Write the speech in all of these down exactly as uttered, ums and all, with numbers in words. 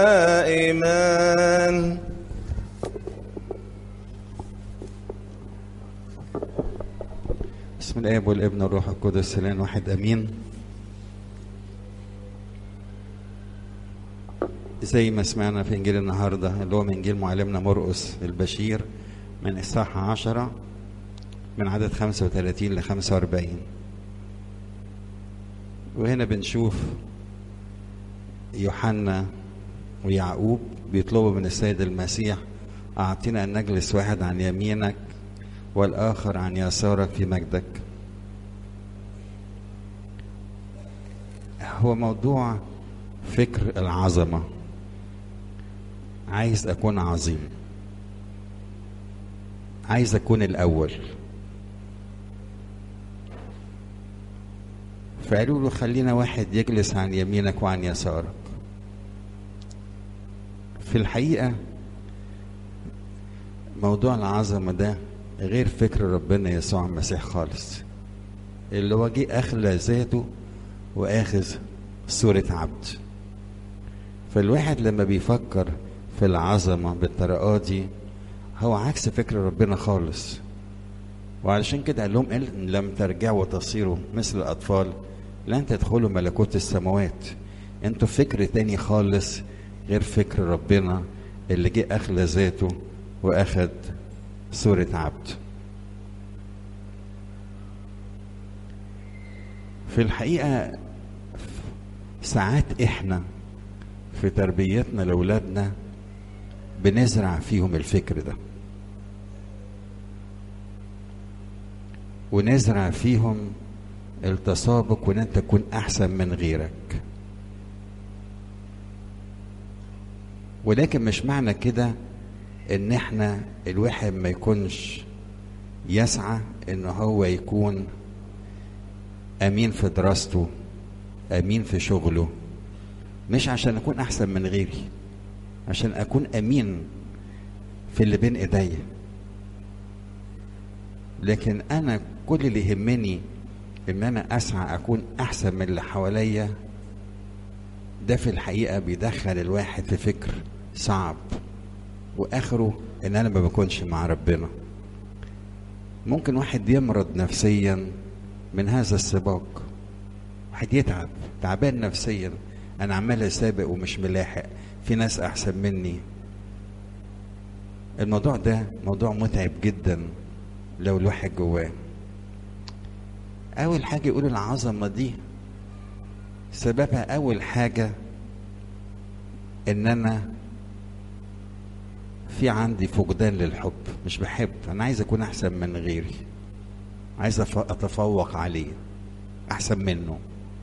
إيمان. بسم الآب والابن والروح القدس الآن واحد أمين. زي ما سمعنا في إنجيل النهاردة اللي هو من إنجيل معلمنا مرقس البشير من إصحاح عشرة من عدد خمسة وثلاثين ل خمسة وأربعين. وهنا بنشوف يوحنا ويعقوب بيطلبوا من السيد المسيح: أعطينا أن نجلس واحد عن يمينك والآخر عن يسارك في مجدك. هو موضوع فكر العظمة. عايز أكون عظيم، عايز أكون الأول. فقالوا له: خلينا واحد يجلس عن يمينك وعن يسارك. في الحقيقة موضوع العظمة ده غير فكر ربنا يسوع المسيح خالص، اللي هو جه أخلى ذاته وآخذ صورة عبد. فالواحد لما بيفكر في العظمة بالطريقة دي هو عكس فكر ربنا خالص. وعلشان كده قال لهم: إن لم ترجعوا وتصيروا مثل الأطفال لن تدخلوا ملكوت السماوات. انتوا فكر تاني خالص غير فكر ربنا اللي جه أخلى ذاته وأخذ صورة عبد. في الحقيقة ساعات احنا في تربيتنا لأولادنا بنزرع فيهم الفكر ده، ونزرع فيهم التسابق وان انت تكون احسن من غيرك. ولكن مش معنى كده ان احنا الواحد ما يكونش يسعى ان هو يكون امين في دراسته، امين في شغله، مش عشان اكون احسن من غيري، عشان اكون امين في اللي بين ايديا. لكن انا كل اللي يهمني ان انا اسعى اكون احسن من اللي حواليا. ده في الحقيقة بيدخل الواحد في فكر صعب، واخره ان انا ما بكونش مع ربنا. ممكن واحد يمرض نفسيا من هذا السباق، واحد يتعب تعبان نفسيا، انا عمال اسابق ومش ملاحق، في ناس احسن مني. الموضوع ده موضوع متعب جدا لو الواحد جواه. اول حاجة يقول العظمة دي سببها اول حاجة ان انا في عندي فقدان للحب، مش بحب، انا عايز اكون احسن من غيري، عايز اتفوق عليه، احسن منه.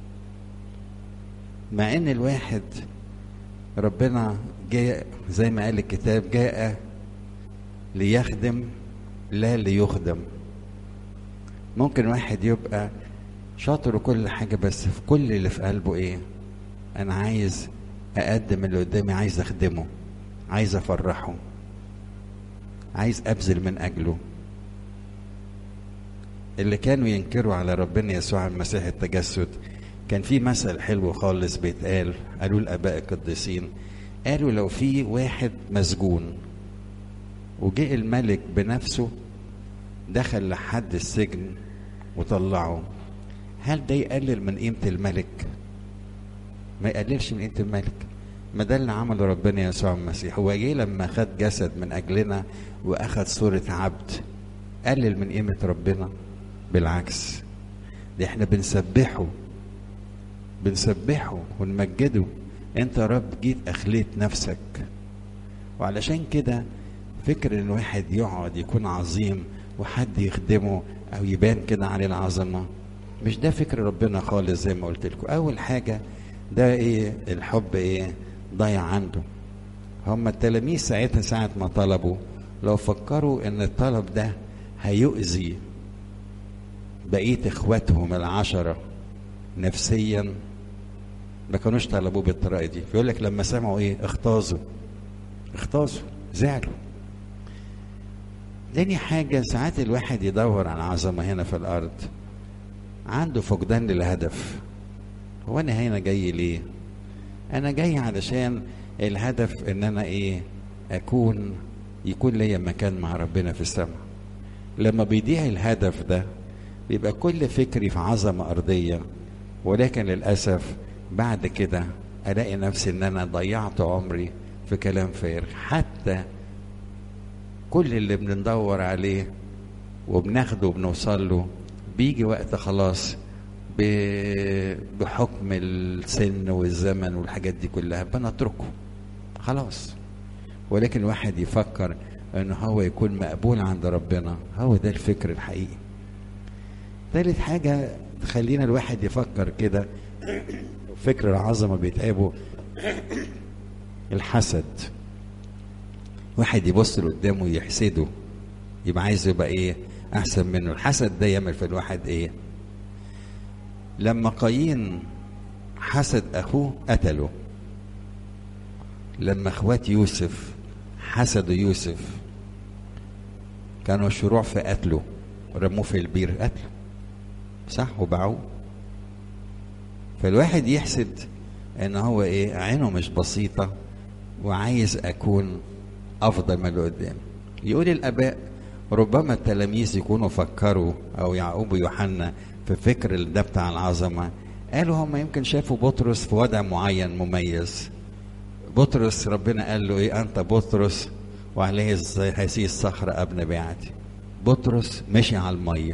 مع ان الواحد ربنا جاء زي ما قال الكتاب: جاء ليخدم لا ليخدم. ممكن واحد يبقى شاطر وكل حاجة، بس في كل اللي في قلبه ايه؟ انا عايز اقدم اللي قدامي، عايز اخدمه، عايز افرحه، عايز ابذل من اجله. اللي كانوا ينكروا على ربنا يسوع المسيح التجسد كان في مثل حلو خالص بيتقال، قالوا الاباء القديسين، قالوا: لو في واحد مسجون وجاء الملك بنفسه دخل لحد السجن وطلعه، هل ده يقلل من قيمة الملك؟ ما يقللش من قيمة الملك. ما ده اللي عمله ربنا يسوع المسيح. هو جه لما خد جسد من أجلنا وأخد صورة عبد، قلل من قيمة ربنا؟ بالعكس، ده احنا بنسبحه بنسبحه ونمجده. انت يا رب جيت أخليت نفسك. وعلشان كده فكر ان واحد يقعد يكون عظيم وحد يخدمه او يبان كده عليه العظمة، مش ده فكر ربنا خالص. زي ما قلت لكم اول حاجة، ده ايه؟ الحب ايه؟ ضايع عنده. هم التلاميذ ساعتها ساعة ما طلبوا، لو فكروا ان الطلب ده هيؤذي بقية اخواتهم العشرة نفسيا ما كانوش طلبوه بالطريقة دي. يقول لك لما سمعوا ايه؟ اختازوا اختازوا زعلوا. تاني حاجة، ساعات الواحد يدور على عظمة هنا في الأرض، عنده فقدان للهدف. هو أنا هنا جاي ليه؟ أنا جاي علشان الهدف ان انا ايه؟ اكون يكون ليا مكان مع ربنا في السماء. لما بيضيع الهدف ده بيبقى كل فكري في عظمة أرضية، ولكن للأسف بعد كده ألاقي نفسي إن أنا ضيعت عمري في كلام فارغ. حتى كل اللي بندور عليه وبناخده وبنوصل له بيجي وقت خلاص بحكم السن والزمن والحاجات دي كلها بنتركه خلاص. ولكن الواحد يفكر انه هو يكون مقبول عند ربنا، هو ده الفكر الحقيقي. ثالث حاجة تخلينا الواحد يفكر كده، فكر العظمة بيتعبه الحسد. واحد يبص لقدامه يحسده، يبقى عايز يبقى ايه؟ احسن منه. الحسد ده يعمل في الواحد ايه؟ لما قايين حسد اخوه قتله، لما اخوات يوسف حسدوا يوسف كانوا شروع في قتله، رموه في البير قتله صح وباعوه. فالواحد يحسد ان هو ايه؟ عينه مش بسيطة وعايز اكون افضل من اللي قدامي. يقول الاباء ربما التلاميذ يكونوا فكروا او يعقوب ويوحنا في فكر ده بتاع العظمة، قالوا هم يمكن شافوا بطرس في وضع معين مميز. بطرس ربنا قال له ايه؟ انت بطرس وعليه هذه الصخرة ابنى بيعتي. بطرس مشي على المية.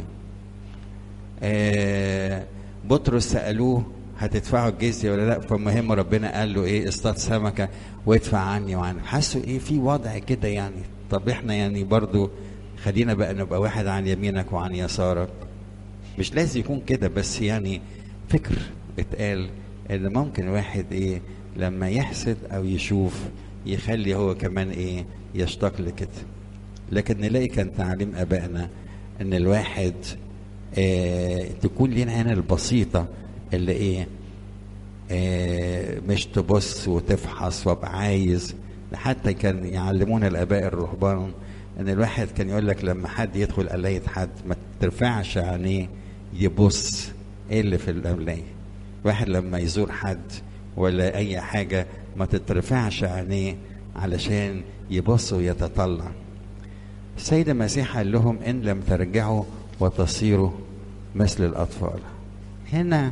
آه بطرس سألوه هتدفعوا الجزية ولا لا؟ فالمهم ربنا قال له ايه؟ اصطاد سمكة وادفع عني وعني. حسوا ايه؟ في وضع كده يعني. طب احنا يعني برضو خلينا بقى نبقى واحد عن يمينك وعن يسارك. مش لازم يكون كده، بس يعني فكر اتقال ان ممكن واحد ايه لما يحسد او يشوف يخلي هو كمان ايه؟ يشتاق لكده. لكن نلاقي كان تعليم ابائنا ان الواحد اه تكون لنا هنا البسيطة اللي ايه اه مش تبص وتفحص وابقى عايز. حتى كان يعلمونا الاباء الرهبان ان الواحد كان يقول لك لما حد يدخل قلاية حد ما ترفعش عينيه يبص ايه اللي في القلاية. واحد لما يزور حد ولا اي حاجة ما تترفعش عينيه علشان يبص ويتطلع. السيد المسيح قال لهم ان لم ترجعوا وتصيروا مثل الاطفال. هنا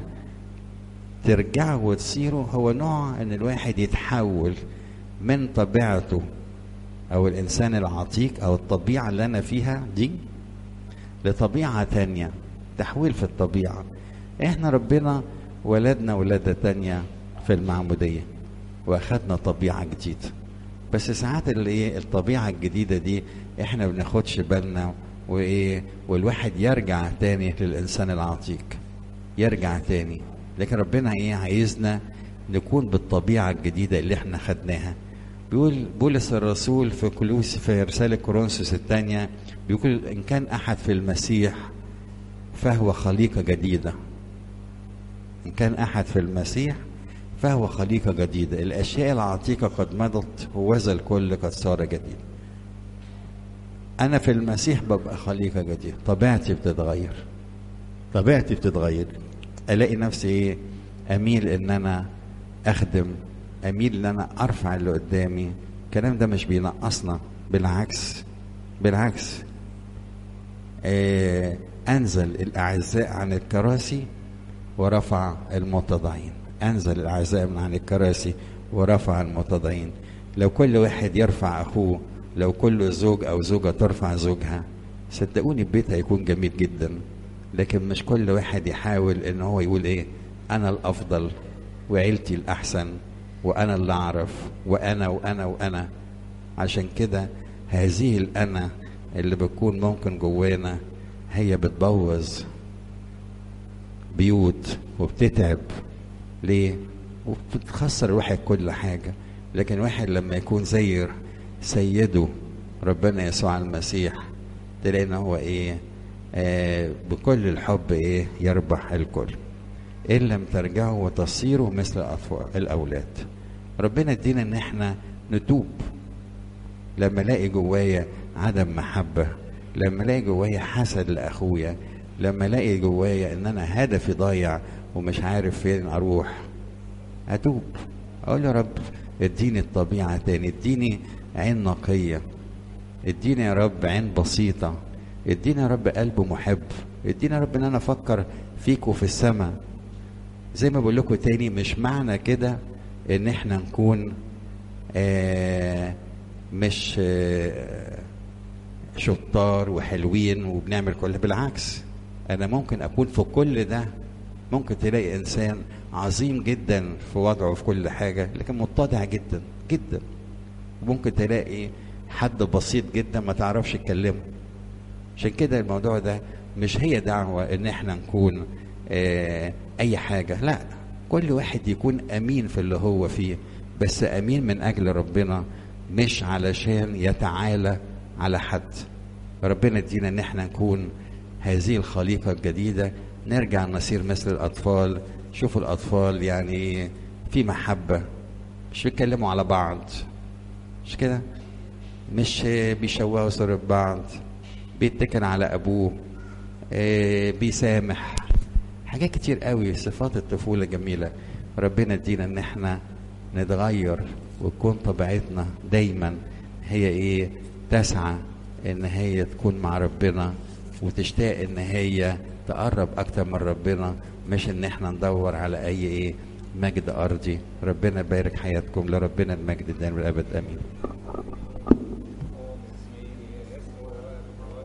ترجعوا وتصيروا هو نوع ان الواحد يتحول من طبيعته او الانسان العتيق او الطبيعة اللي انا فيها دي لطبيعة تانية. تحويل في الطبيعة. احنا ربنا ولدنا ولادة تانية في المعمودية واخدنا طبيعة جديدة، بس ساعات اللي ايه الطبيعة الجديدة دي احنا بناخدش بالنا وايه والواحد يرجع تاني للانسان العتيق، يرجع تاني. لكن ربنا ايه عايزنا نكون بالطبيعة الجديدة اللي احنا خدناها. بيقول بولس الرسول في كولوس في رسالة كورنثوس الثانية بيقول ان كان احد في المسيح فهو خليقة جديدة. ان كان احد في المسيح فهو خليقة جديدة، الاشياء العتيقة قد مضت وذا الكل قد صار جديد. انا في المسيح ببقى خليقة جديدة، طبيعتي بتتغير، طبيعتي بتتغير. الاقي نفسي ايه؟ اميل ان انا اخدم، اميل ان انا ارفع اللي قدامي. الكلام ده مش بينقصنا، بالعكس بالعكس. آه انزل الاعزاء عن الكراسي ورفع المتضعين. انزل الاعزاء من عن الكراسي ورفع المتضعين. لو كل واحد يرفع اخوه، لو كل زوج او زوجة ترفع زوجها، صدقوني البيت هيكون جميل جدا. لكن مش كل واحد يحاول ان هو يقول ايه؟ انا الافضل وعيلتي الاحسن وانا اللي اعرف وانا وانا وانا. عشان كده هذه الانا اللي بتكون ممكن جوانا هي بتبوظ بيوت وبتتعب. ليه؟ وبتخسر الواحد كل حاجة. لكن واحد لما يكون زي سيده ربنا يسوع المسيح تلاقي ان هو ايه؟ آه بكل الحب ايه؟ يربح الكل. ان لم ترجعوا وتصيروا مثل الاطفال الاولاد. ربنا ادينا ان احنا نتوب. لما الاقي جوايا عدم محبة، لما الاقي جوايا حسد لاخويا، لما الاقي جوايا ان انا هدفي ضايع ومش عارف فين اروح، اتوب. اقول يا رب اديني الطبيعة تاني، اديني عين نقية، اديني يا رب عين بسيطة، اديني يا رب قلب محب، اديني يا رب ان انا افكر فيك وفي السماء. زي ما بقول لكم تاني، مش معنى كده ان احنا نكون آه مش آه شطار وحلوين وبنعمل كل، بالعكس انا ممكن اكون في كل ده. ممكن تلاقي انسان عظيم جدا في وضعه وفي كل حاجة لكن متضع جدا جدا، وممكن تلاقي حد بسيط جدا ما تعرفش تكلمه. عشان كده الموضوع ده مش هي دعوة ان احنا نكون اه اي حاجة، لا، كل واحد يكون امين في اللي هو فيه، بس امين من اجل ربنا، مش علشان يتعالى على حد. ربنا يدينا ان احنا نكون هذه الخليقة الجديدة، نرجع نصير مثل الاطفال. شوفوا الاطفال يعني في محبة، مش بيتكلموا على بعض، مش كده، مش بيشوهوا صورة بعض، بيتكل على ابوه، آه بيسامح، حاجات كتير قوي، صفات الطفولة جميلة. ربنا يدينا ان احنا نتغير وتكون طبيعتنا دايما هي ايه، تسعى ان هي تكون مع ربنا وتشتاق ان هي تقرب اكتر من ربنا، مش ان احنا ندور على اي ايه مجد ارضي. ربنا يبارك حياتكم، لربنا المجد دائما والابد، امين.